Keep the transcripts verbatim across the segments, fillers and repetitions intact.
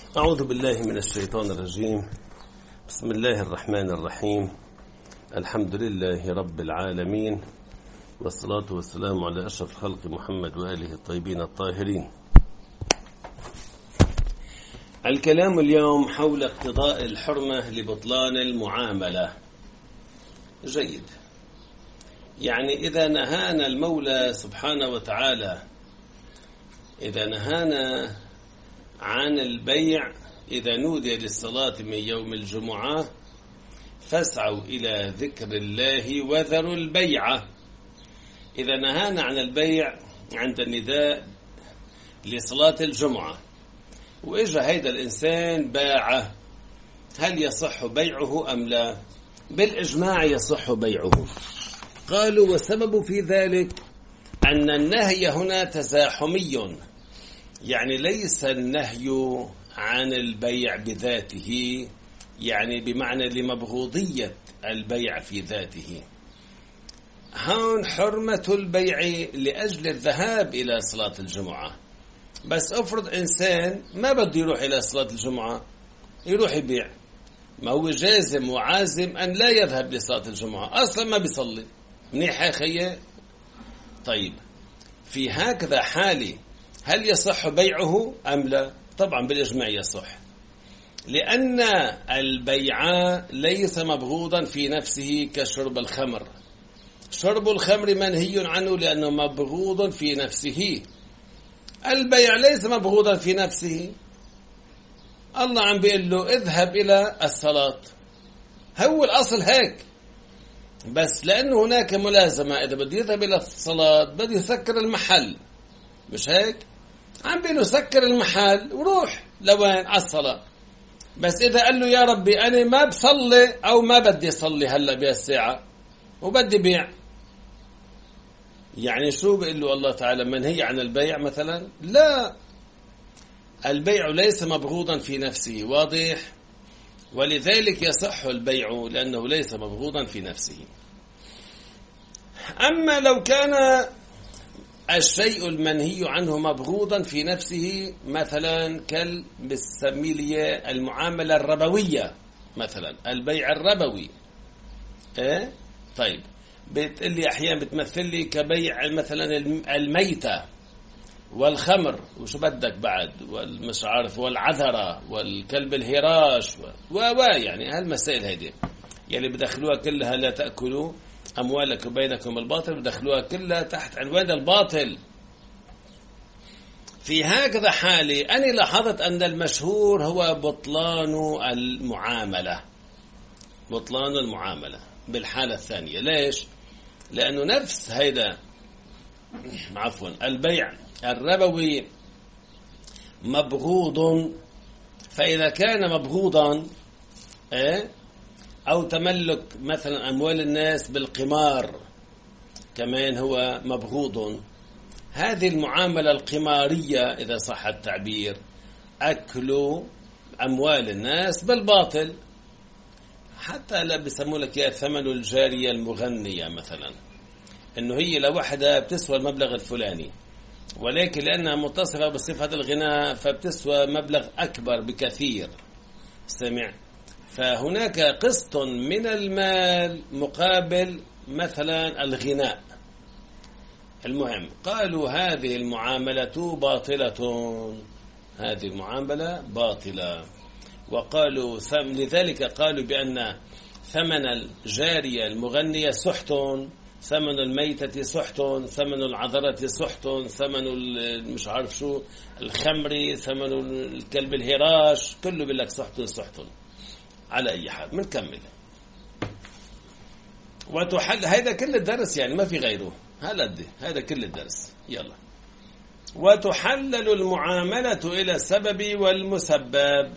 أعوذ بالله من الشيطان الرجيم. بسم الله الرحمن الرحيم. الحمد لله رب العالمين، والصلاة والسلام على أشرف الخلق محمد وآله الطيبين الطاهرين. الكلام اليوم حول اقتضاء الحرمة لبطلان المعاملة. جيد، يعني إذا نهانا المولى سبحانه وتعالى إذا نهانا عن البيع إذا نودي للصلاة من يوم الجمعة فاسعوا إلى ذكر الله وذروا البيع، إذا نهانا عن البيع عند النداء لصلاة الجمعة وإجا هيدا الإنسان باعه، هل يصح بيعه أم لا؟ بالإجماع يصح بيعه. قالوا والسبب في ذلك أن النهي هنا تزاحمي، يعني ليس النهي عن البيع بذاته، يعني بمعنى لمبغوضية البيع في ذاته. هون حرمة البيع لأجل الذهاب إلى صلاة الجمعة، بس أفرض إنسان ما بده يروح إلى صلاة الجمعة يروح يبيع، ما هو جازم وعازم أن لا يذهب لصلاة الجمعة، أصلا ما بيصلي. منيح يا خيي؟ طيب، في هكذا حالة هل يصح بيعه أم لا؟ طبعا بالإجماع يصح، لأن البيع ليس مبغوضا في نفسه كشرب الخمر. شرب الخمر منهي عنه لأنه مبغوض في نفسه، البيع ليس مبغوضا في نفسه. الله عم بيقول له اذهب إلى الصلاة، هو الأصل هيك، بس لأنه هناك ملازمة، إذا بده يذهب إلى الصلاة بده يسكر المحل، مش هيك؟ عم بيقول له سكر المحل وروح لوين؟ على الصلاة. بس إذا قال له يا ربي أنا ما بصلي أو ما بدي صلي هلأ بهالساعة وبدي بيع، يعني شو بيقول له الله تعالى؟ منهي عن البيع مثلا؟ لا، البيع ليس مبغوضا في نفسه، واضح؟ ولذلك يصح البيع لأنه ليس مبغوضا في نفسه. أما لو كان الشيء المنهي عنه مبغوضا في نفسه، مثلا كال بالسميلية المعاملة الربوية، مثلا البيع الربوي، إيه؟ طيب بتقول لي أحيانا بتمثل لي كبيع مثلا الميتة والخمر وشو بدك بعد والمش عارف والعذرة والكلب الهراش و و يعني هالمسائل هذه يلي بدخلوها كلها لا تأكلوا أموالكم بينكم الباطل، بدخلوها كلها تحت عنوان الباطل. في هكذا حالة أنا لاحظت أن المشهور هو بطلان المعاملة، بطلان المعاملة بالحالة الثانية. ليش؟ لأنه نفس هيدا عفوا البيع الربوي مبغوض، فإذا كان مبغوضا إيه؟ أو تملك مثلا أموال الناس بالقمار كمان هو مبغوض. هذه المعاملة القمارية إذا صح التعبير، أكل أموال الناس بالباطل، حتى لا بيسموا لك يا ثمن الجارية المغنية مثلا، إنه هي لوحدها بتسوى المبلغ الفلاني، ولكن لأنها متصفة بصفة الغناء فبتسوى مبلغ أكبر بكثير. سمع؟ فهناك قسط من المال مقابل مثلا الغناء. المهم قالوا هذه المعاملة باطلة، هذه المعاملة باطلة، وقالوا لذلك قالوا بأن ثمن الجارية المغنية سحت، ثمن الميتة سحت، ثمن العذرة سحت، ثمن مش عارف شو الخمر، ثمن الكلب الهراش، كله بيقول سحت سحت. على أي حال منكمل وتحل هذا كل الدرس، يعني ما في غيره، هذا هذا كل الدرس. يلا. وتحلل المعاملة إلى السبب والمسبب.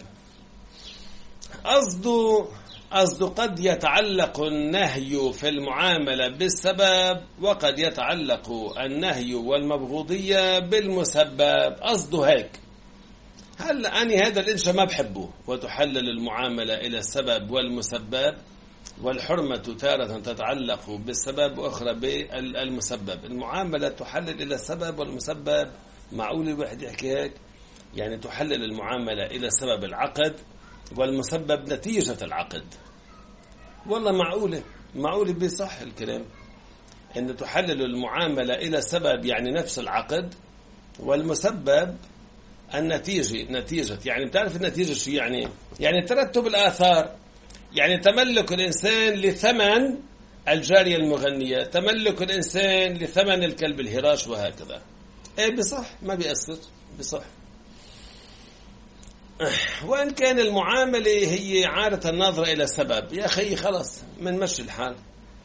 قصد قصد قد يتعلق النهي في المعاملة بالسبب، وقد يتعلق النهي والمبغوضية بالمسبب. قصده هيك. هل أنا هذا الإنشاء ما بحبه؟ وتحلل المعاملة إلى السبب والمسبب، والحرمة تارة تتعلق بالسبب وأخرى بالمسبب. المعاملة تحلل إلى السبب والمسبب، معقول الواحد يحكي هيك؟ يعني تحلل المعاملة إلى سبب العقد والمسبب نتيجة العقد. والله معقولة معقولة بصح الكلام أن تحلل المعاملة إلى سبب يعني نفس العقد، والمسبب النتيجة نتيجة يعني بتعرف النتيجة شو يعني؟ يعني ترتب الآثار، يعني تملك الإنسان لثمن الجارية المغنية، تملك الإنسان لثمن الكلب الهراش، وهكذا. إيه بصح ما بيأثر بصح. وإن كان المعاملة هي عادة الناظرة إلى سبب، يا أخي خلص من مشي الحال.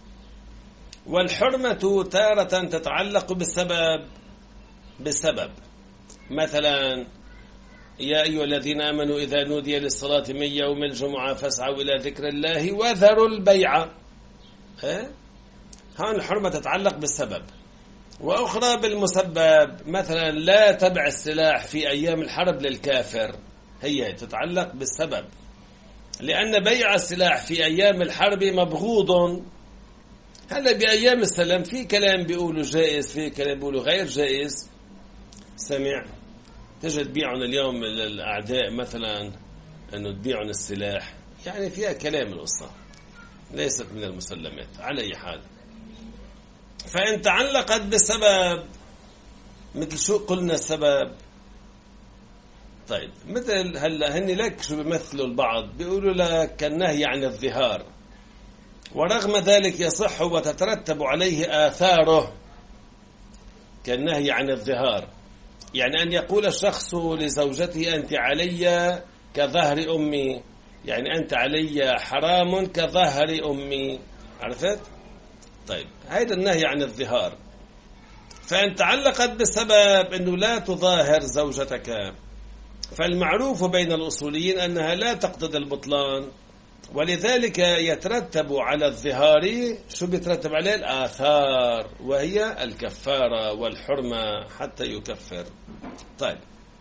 والحرمة تارة تتعلق بالسبب بالسبب مثلا يا أيها الذين آمنوا إذا نودي للصلاة من يوم الجمعة فاسعوا إلى ذكر الله وذروا البيع. ها هون الحرمة تتعلق بالسبب. وأخرى بالمسبب، مثلا لا تبع السلاح في أيام الحرب للكافر، هي تتعلق بالسبب، لأن بيع السلاح في أيام الحرب مبغوض. هلا بأيام السلام في كلام بيقولوا جائز، في كلام بيقولوا غير جائز. سمع تجد تبيعون اليوم للأعداء مثلا أنه تبيعون السلاح، يعني فيها كلام القصة ليست من المسلمات على أي حال. فإن تعلقت بسبب مثل شو قلنا السبب؟ طيب مثل هلا هني لك شو بيمثلوا البعض، بيقولوا لك النهي عن الظهار، ورغم ذلك يصح وتترتب عليه آثاره كالنهي عن الظهار. يعني أن يقول الشخص لزوجته أنت علي كظهر أمي، يعني أنت علي حرام كظهر أمي، عرفت؟ طيب هذا النهي عن الظهار. فإن تعلقت بسبب أنه لا تظاهر زوجتك، فالمعروف بين الأصوليين أنها لا تقتضي البطلان، ولذلك يترتب على الظهار شو بيترتب عليه؟ الآثار، وهي الكفارة والحرمة حتى يكفر. طيب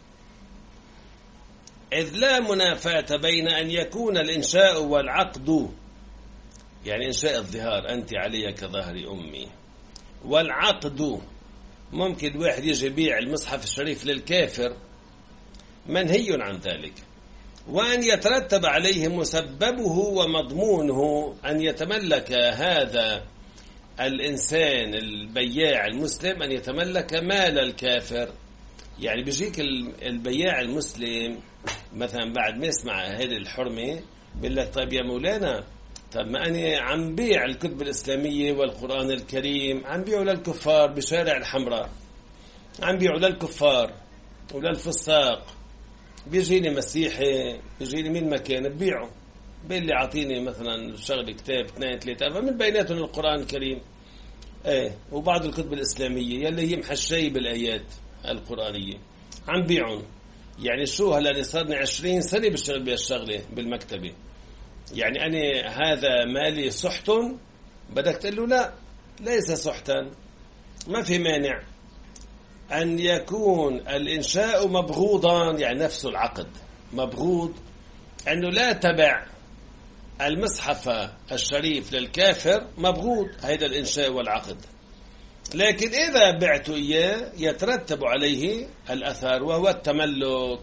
إذ لا منافاة بين أن يكون الإنشاء والعقد، يعني إنشاء الظهار أنت علي كظهر أمي، والعقد ممكن واحد يجي يبيع المصحف الشريف للكافر، منهي عن ذلك. وأن يترتب عليه مسببه ومضمونه، أن يتملك هذا الإنسان البياع المسلم أن يتملك مال الكافر. يعني بيجيك البياع المسلم مثلا بعد ما يسمع هذه الحرمة بيقول لك طيب يا مولانا، طب ما أنا عم بيع الكتب الإسلامية والقرآن الكريم عم بيعوا للكفار بشارع الحمراء، عم بيعوا للكفار وللفساق، بيجيني مسيحي بيجيني من مكان ببيعه، بيقول لي عطيني مثلا شغل كتاب اثنين ثلاثة فمن بيناتهم القرآن الكريم ايه وبعض الكتب الإسلامية يلي هي محشية بالآيات القرآنية عم بيعون. يعني شو هلا صارني عشرين سنة بشتغل بهالشغلة بالمكتبة، يعني أنا هذا مالي سحت؟ بدك تقول له لا ليس سحتا. ما في مانع أن يكون الإنشاء مبغوضا، يعني نفس العقد مبغوض، أنه لا تبع المصحف الشريف للكافر مبغوض هذا الإنشاء والعقد، لكن إذا بعت إياه يترتب عليه الأثر وهو التملك.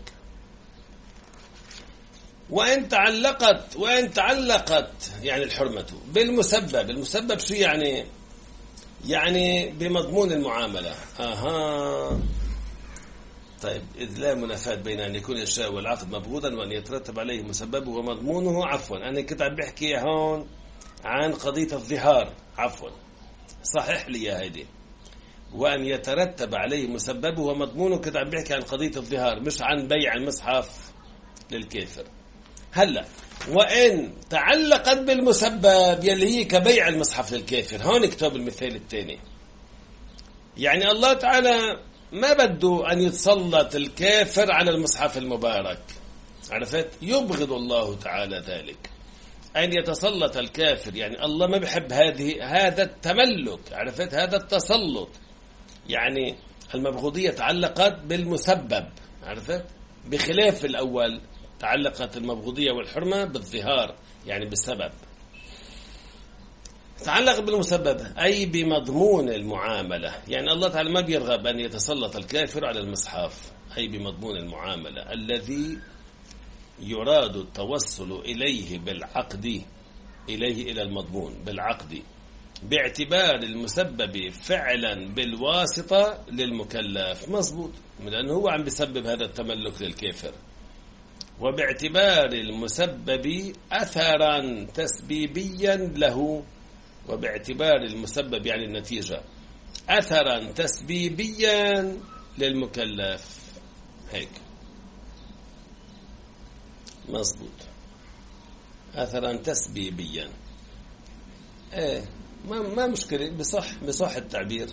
وإن تعلقت وإن تعلقت يعني الحرمة بالمسبب، المسبب شو يعني؟ يعني بمضمون المعاملة. أها طيب إذ لا منافاة بين أن يكون الإنشاء والعقد مبغوضا وأن يترتب عليه مسببه ومضمونه. عفوا أنا كنت عم بحكي هون عن قضية الظهار، عفوا صحح لي يا هيدي. وأن يترتب عليه مسببه ومضمونه، كنت عم بحكي عن قضية الظهار مش عن بيع المصحف للكافر. هلا وإن تعلقت بالمسبب يلي هي كبيع المصحف للكافر، هون اكتب المثال الثاني. يعني الله تعالى ما بده أن يتسلط الكافر على المصحف المبارك، عرفت؟ يبغض الله تعالى ذلك أن يتسلط الكافر، يعني الله ما بحب هذه هذا التملك، عرفت؟ هذا التسلط. يعني المبغوضية تعلقت بالمسبب، عرفت؟ بخلاف الأول تعلقت المبغوضية والحرمة بالظهار يعني بالسبب. تعلق بالمسبب أي بمضمون المعاملة، يعني الله تعالى ما بيرغب أن يتسلط الكافر على المصحف. أي بمضمون المعاملة الذي يراد التوصل إليه بالعقد، إليه إلى المضمون بالعقد، باعتبار المسبب فعلا بالواسطة للمكلف. مظبوط، لأنه هو عم بيسبب هذا التملك للكافر. وباعتبار المسبب أثرا تسبيبيا له، وباعتبار المسبب يعني النتيجة أثرا تسبيبيا للمكلف. هيك مظبوط، أثرا تسبيبيا. ايه ما ما مشكلة، بصح بصح التعبير.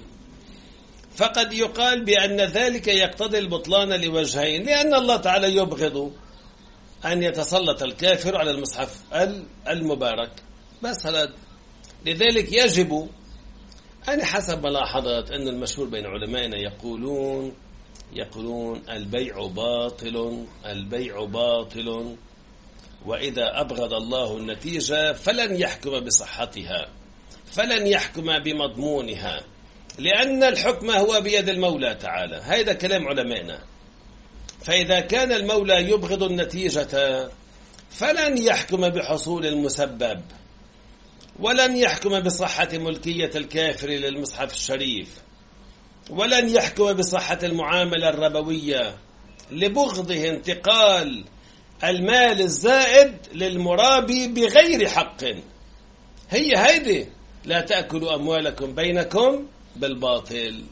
فقد يقال بأن ذلك يقتضي البطلان لوجهين، لأن الله تعالى يبغض أن يتسلط الكافر على المصحف المبارك، بس هذا لذلك يجب أن حسب ملاحظة أن المشهور بين علمائنا يقولون يقولون البيع باطل، البيع باطل، وإذا أبغض الله النتيجة فلن يحكم بصحتها، فلن يحكم بمضمونها، لأن الحكم هو بيد المولى تعالى. هذا كلام علمائنا. فإذا كان المولى يبغض النتيجة فلن يحكم بحصول المسبب، ولن يحكم بصحة ملكية الكافر للمصحف الشريف، ولن يحكم بصحة المعاملة الربوية لبغضه انتقال المال الزائد للمرابي بغير حق. هي هيدي لا تأكلوا أموالكم بينكم بالباطل.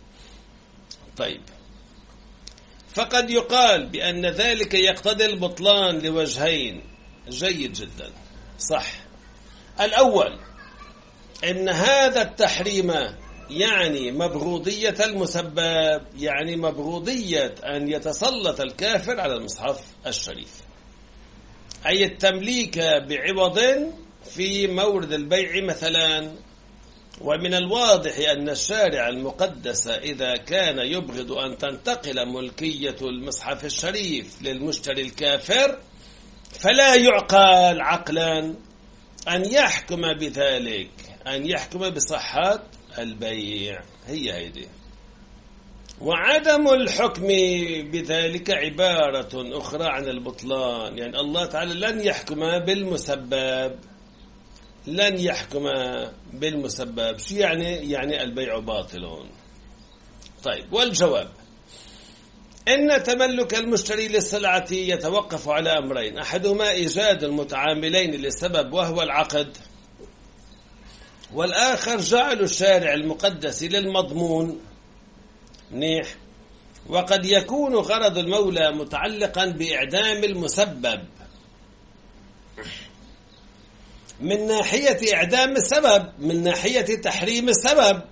طيب، فقد يقال بأن ذلك يقتضي البطلان لوجهين. جيد جدا، صح. الأول إن هذا التحريم يعني مبغوضية المسبب، يعني مبغوضية أن يتسلط الكافر على المصحف الشريف، أي التمليك بعوض في مورد البيع مثلا. ومن الواضح أن الشارع المقدس إذا كان يبغض أن تنتقل ملكية المصحف الشريف للمشتري الكافر فلا يعقل عقلا أن يحكم بذلك، أن يحكم بصحة البيع. هي هيدي. وعدم الحكم بذلك عبارة أخرى عن البطلان، يعني الله تعالى لن يحكم بالمسبب، لن يحكم بالمسبب. شو يعني؟ يعني البيع باطل. طيب، والجواب إن تملك المشتري للسلعة يتوقف على أمرين: أحدهما إيجاد المتعاملين للسبب وهو العقد، والآخر جعل الشارع المقدس للمضمون. منيح. وقد يكون غرض المولى متعلقا بإعدام المسبب من ناحية إعدام السبب، من ناحية تحريم السبب،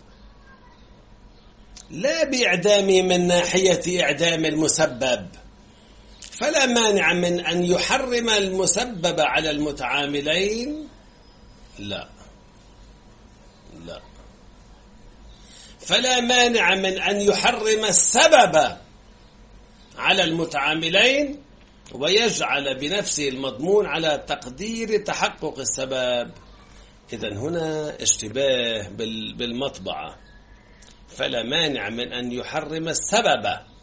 لا بإعدامه من ناحية إعدام المسبب. فلا مانع من أن يحرم المسبب على المتعاملين، لا لا فلا مانع من أن يحرم السبب على المتعاملين ويجعل بنفسه المضمون على تقدير تحقق السبب. إذن هنا اشتباه بالمطبعة. فلا مانع من أن يحرم السبب،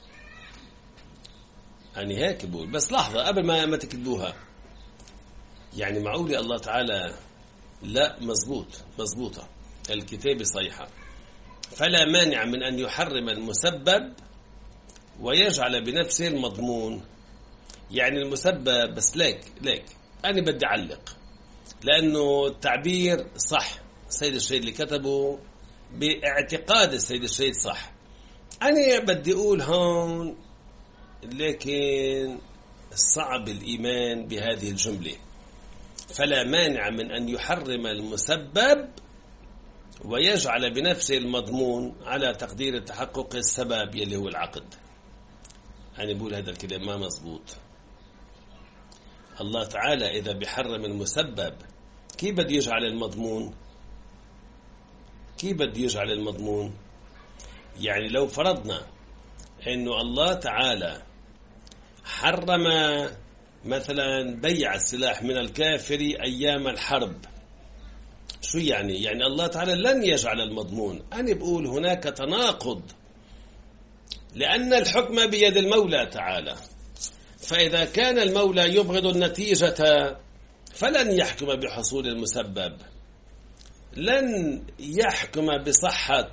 يعني هيك بقول. بس لحظة قبل ما ما تكتبوها، يعني معقول الله تعالى؟ لا، مزبوط، مزبوطة الكتابة صحيحة. فلا مانع من أن يحرم المسبب ويجعل بنفسه المضمون، يعني المسبب. بس ليك ليك أنا بدي أعلق، لأنه التعبير صح، السيد الشهيد اللي كتبه باعتقاد السيد الشهيد صح. أنا بدي أقول هون لكن صعب الإيمان بهذه الجملة. فلا مانع من أن يحرم المسبب ويجعل بنفسه المضمون على تقدير تحقق السبب يلي هو العقد. أنا بقول هذا الكلام ما مزبوط. الله تعالى إذا بيحرم المسبب كيف بده يجعل المضمون؟ كيف بده يجعل المضمون؟ يعني لو فرضنا إنه الله تعالى حرم مثلا بيع السلاح من الكافر أيام الحرب، شو يعني؟ يعني الله تعالى لن يجعل المضمون. أنا بقول هناك تناقض لأن الحكم بيد المولى تعالى، فإذا كان المولى يبغض النتيجة فلن يحكم بحصول المسبب، لن يحكم بصحة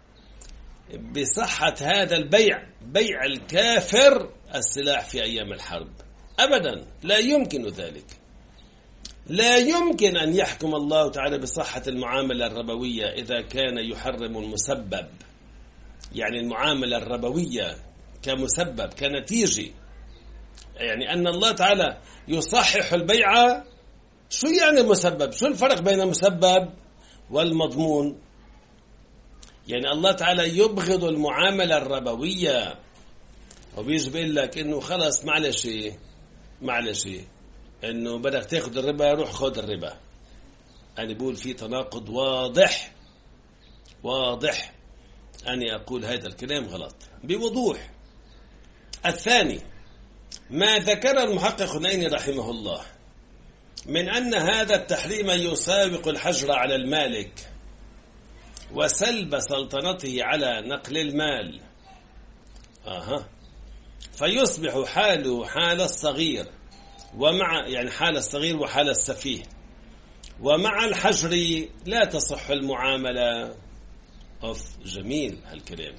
بصحة هذا البيع، بيع الكافر السلاح في أيام الحرب أبدا، لا يمكن ذلك. لا يمكن أن يحكم الله تعالى بصحة المعاملة الربوية إذا كان يحرم المسبب، يعني المعاملة الربوية كمسبب كنتيجة، يعني أن الله تعالى يصحح البيع. شو يعني مسبب؟ شو الفرق بين المسبب والمضمون؟ يعني الله تعالى يبغض المعاملة الربوية وبيجي بيقول لك إنه خلص معلش معلش إنه بدك تاخد الربا روح خد الربا. أنا بقول في تناقض واضح واضح، أنا أقول هذا الكلام غلط بوضوح. الثاني ما ذكر المحقق النيني رحمه الله من أن هذا التحريم يساوق الحجر على المالك وسلب سلطنته على نقل المال، آها فيصبح حاله حال الصغير، ومع يعني حال الصغير وحال السفيه، ومع الحجر لا تصح المعاملة. أوف جميل هالكلام.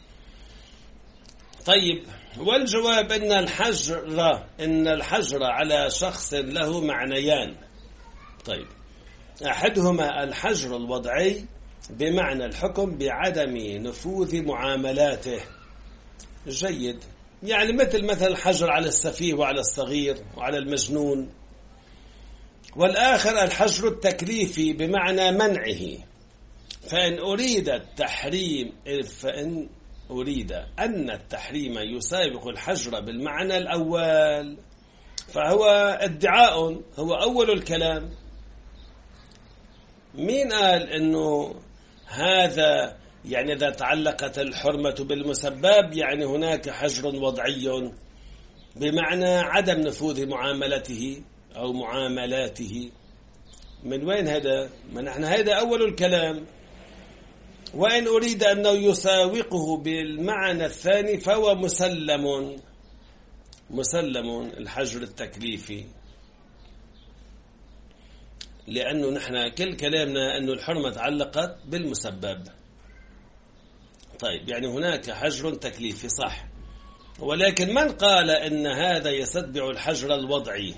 طيب والجواب إن الحجر إن الحجر على شخص له معنيان. طيب أحدهما الحجر الوضعي بمعنى الحكم بعدم نفوذ معاملاته، جيد، يعني مثل مثل الحجر على السفيه وعلى الصغير وعلى المجنون. والآخر الحجر التكليفي بمعنى منعه، فإن أريد التحريم فإن أريد أن التحريم يسابق الحجر بالمعنى الأول فهو ادعاء، هو أول الكلام. مين قال إنه هذا يعني إذا تعلقت الحرمة بالمسبب يعني هناك حجر وضعي بمعنى عدم نفوذ معاملته أو معاملاته؟ من وين هذا؟ ما نحن هذا أول الكلام. وإن أريد أنه يساوقه بالمعنى الثاني فهو مسلم مسلم الحجر التكليفي، لأنه نحن كل كلامنا أنه الحرمة تعلقت بالمسبب. طيب يعني هناك حجر تكليفي صح، ولكن من قال أن هذا يستتبع الحجر الوضعي؟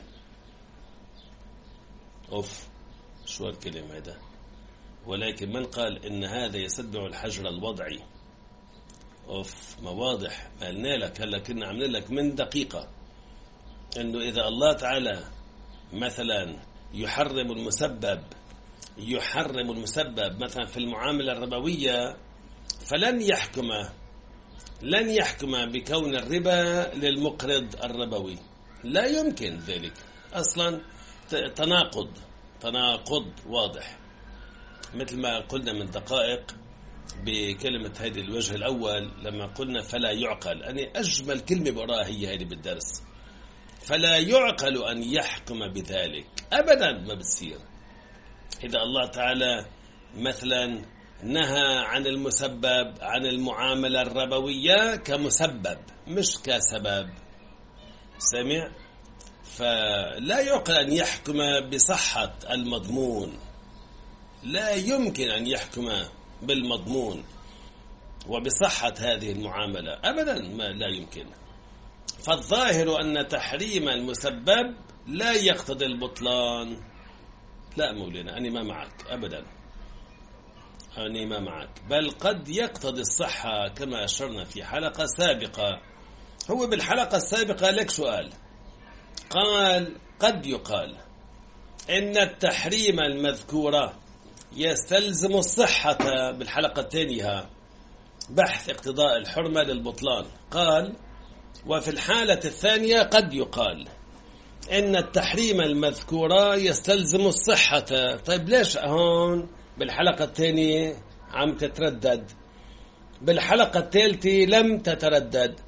أوف شو الكلام هذا؟ ولكن من قال إن هذا يستتبع الحجر الوضعي؟ أوف ما واضح، ما قلنا لك هلا كنا عاملين لك من دقيقة إنه إذا الله تعالى مثلا يحرم المسبب يحرم المسبب مثلا في المعاملة الربوية فلن يحكم لن يحكم بكون الربا للمقرض الربوي، لا يمكن ذلك أصلا. تناقض تناقض واضح، مثل ما قلنا من دقائق بكلمة هذه الوجه الأول لما قلنا فلا يعقل، أنا أجمل كلمة بقراها هي هذه بالدرس، فلا يعقل أن يحكم بذلك أبدا، ما بتصير. إذا الله تعالى مثلا نهى عن المسبب عن المعاملة الربوية كمسبب مش كسبب، سمع؟ فلا يعقل أن يحكم بصحة المضمون، لا يمكن أن يحكم بالمضمون وبصحة هذه المعاملة أبدا، ما لا يمكن. فالظاهر أن تحريم المسبب لا يقتضي البطلان. لا مولانا أنا ما معك أبدا، أنا ما معك، بل قد يقتضي الصحة كما أشرنا في حلقة سابقة. هو بالحلقة السابقة لك سؤال، قال قد يقال إن التحريم المذكورة يستلزم الصحة، بالحلقة الثانية بحث اقتضاء الحرمة للبطلان، قال وفي الحالة الثانية قد يقال إن التحريم المذكورة يستلزم الصحة. طيب ليش هون بالحلقة الثانية عم تتردد، بالحلقة الثالثة لم تتردد؟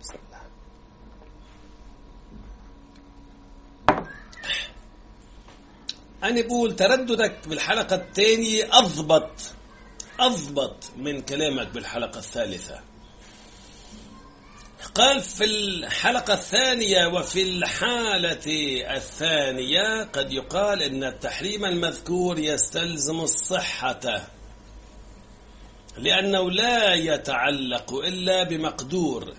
أنا بقول ترددك بالحلقة الثانية أضبط أضبط من كلامك بالحلقة الثالثة. قال في الحلقة الثانية: وفي الحالة الثانية قد يقال إن التحريم المذكور يستلزم الصحة، لأنه لا يتعلق إلا بمقدور،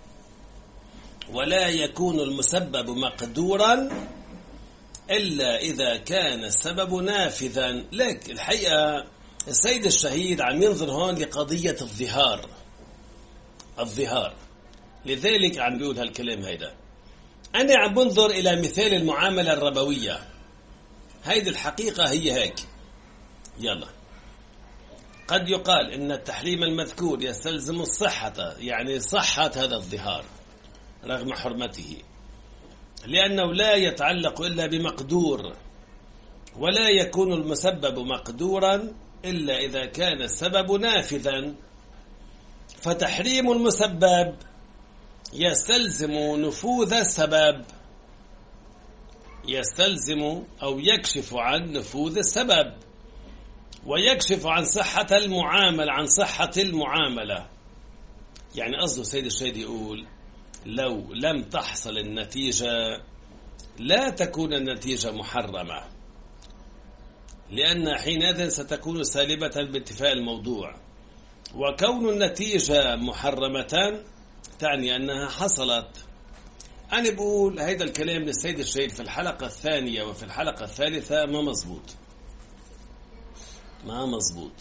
ولا يكون المسبب مقدورا إلا إذا كان السبب نافذا. لك الحقيقة السيد الشهيد عم ينظر هون لقضية الظهار الظهار لذلك عم بيقول هالكلام هيدا. أنا عم بنظر إلى مثال المعاملة الربوية، هيدي الحقيقة هي هيك. يلا، قد يقال إن التحريم المذكور يستلزم الصحة، يعني صحة هذا الظهار رغم حرمته، لأنه لا يتعلق إلا بمقدور، ولا يكون المسبب مقدورا إلا إذا كان السبب نافذا. فتحريم المسبب يستلزم نفوذ السبب، يستلزم أو يكشف عن نفوذ السبب، ويكشف عن صحة المعاملة عن صحة المعاملة. يعني قصده سيد الشهيد يقول: لو لم تحصل النتيجة لا تكون النتيجة محرمة، لأن حينئذ ستكون سالبة باتفاق الموضوع، وكون النتيجة محرمة تعني أنها حصلت. أنا بقول هيدا الكلام للسيد الشهيد في الحلقة الثانية وفي الحلقة الثالثة ما مزبوط، ما مزبوط.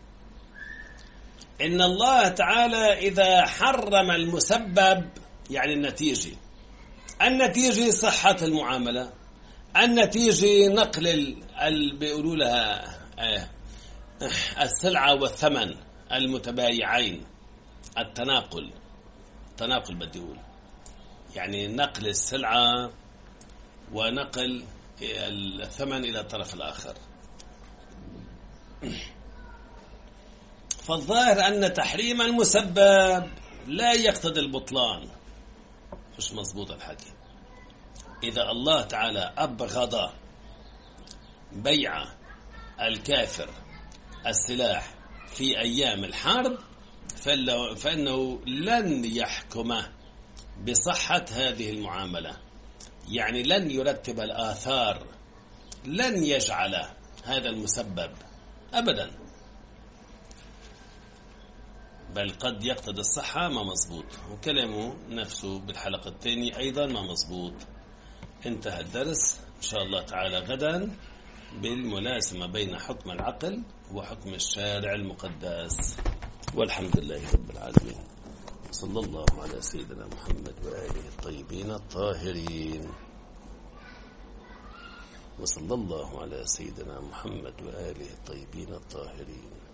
إن الله تعالى إذا حرم المسبب يعني النتيجة، النتيجة صحة المعاملة، النتيجة نقل ال بيقولوا لها السلعة والثمن المتبايعين، التناقل تناقل بدي أقول يعني نقل السلعة ونقل الثمن إلى الطرف الآخر. فالظاهر أن تحريم المسبب لا يقتضي البطلان. مش مظبوط الحكي. إذا الله تعالى أبغض بيع الكافر السلاح في أيام الحرب فإنه لن يحكم بصحة هذه المعاملة، يعني لن يرتب الآثار، لن يجعل هذا المسبب أبدا، بل قد يقتضي الصحة. ما مزبوط. وكلامه نفسه بالحلقة الثانية أيضا ما مزبوط. انتهى الدرس. إن شاء الله تعالى غدا بالملاسمة بين حكم العقل وحكم الشارع المقدس، والحمد لله رب العالمين. صلى الله على سيدنا محمد وآله الطيبين الطاهرين، وصلى الله على سيدنا محمد وآله الطيبين الطاهرين.